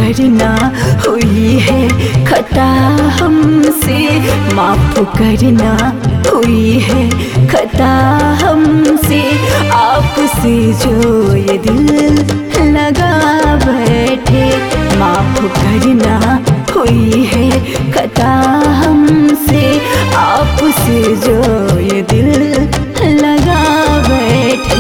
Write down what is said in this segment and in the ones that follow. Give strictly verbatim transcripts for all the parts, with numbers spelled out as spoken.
करना हुई है खता हमसे, माफ करना हुई है खता हमसे। आपसे जो ये दिल लगा बैठे, माफ करना हुई है खता हमसे। आपसे जो ये दिल लगा बैठे।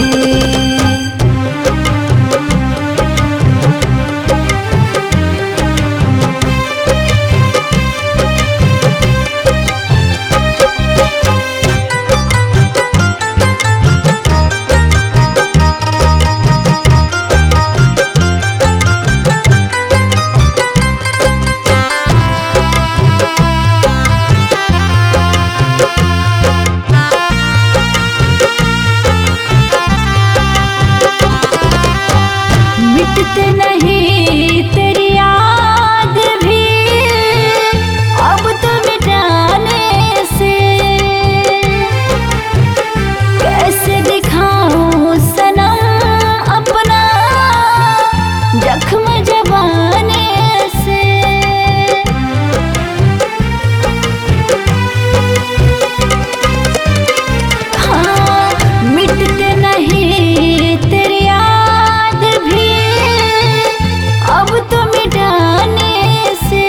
मिटते नहीं तेरी याद भी अब तो मिटाने से। कैसे दिखाऊं सनम अपना जख्म जबाने से। हाँ, मिटते नहीं तेरी याद भी अब तो मिटाने से।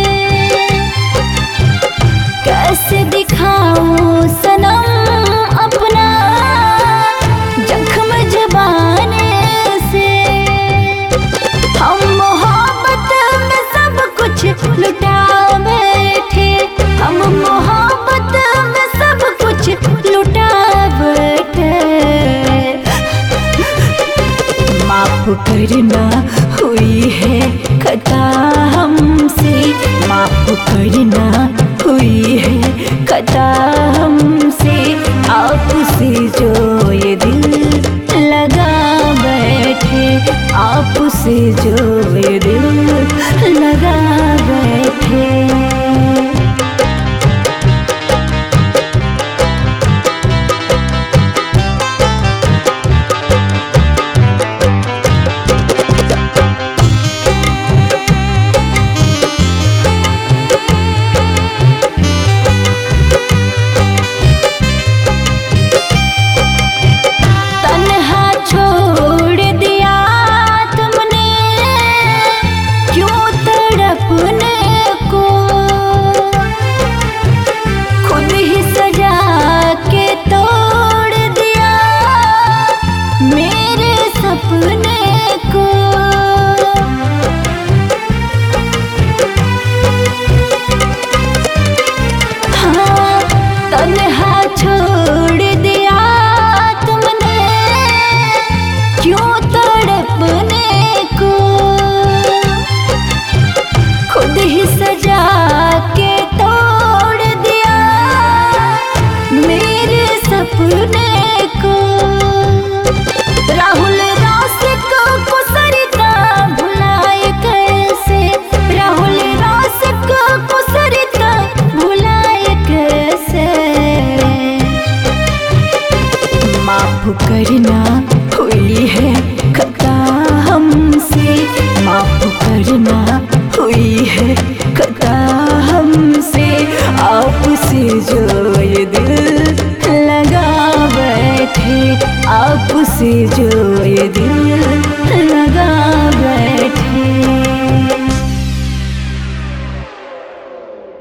कैसे दिखाऊं सनम अपना जख्म जबाने से। हम मोहब्बत में सब कुछ लुटा बैठे, हम मोहब्बत में सब कुछ लुटा बैठे। माफ करना हुई है खता हमसे, माफ करना हुई है खता हमसे। आपसे जो ये दिल लगा बैठे, आपसे जो ये दिल लगा बैठे। छोड़ दिया तुमने क्यों तड़पने को। खुद ही सजा के तोड़ दिया मेरे सपने को। राहुल रासिक को सरिता भुलाए कैसे, राहुल रासिक को सरिता भुलाए कैसे। माफ करना हुई है खता हमसे, माफ करना हुई है खता हमसे। आपसे जो ये दिल लगा बैठे, आपसे जो ये दिल लगा बैठे।